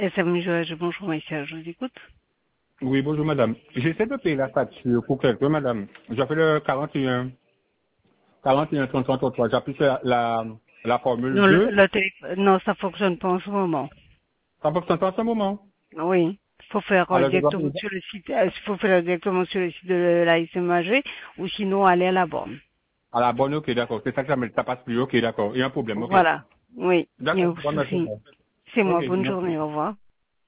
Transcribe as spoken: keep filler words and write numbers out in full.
S M Joël, bonjour, monsieur, je vous écoute. Oui, bonjour madame. J'essaie de payer la facture pour quelqu'un, madame. J'ai fait le quarante et un, quarante et un, trente, trente-trois. J'appuie sur la, la, la formule Non, le, deux. le téléphone, non, ça fonctionne pas en ce moment. Ça fonctionne pas en ce moment. Oui. Il faut faire euh, Alors je dois directement payer. sur le site, euh, il faut faire directement sur le site de la S M A G ou sinon aller à la borne. À la bonne, ok, d'accord. C'est ça que ça me ça passe plus, ok, d'accord. Il y a un problème, ok. Voilà. Oui. Il n'y a D'accord, aucun bon, merci. souci. C'est Ok, moi. Bonne merci. journée. Au revoir.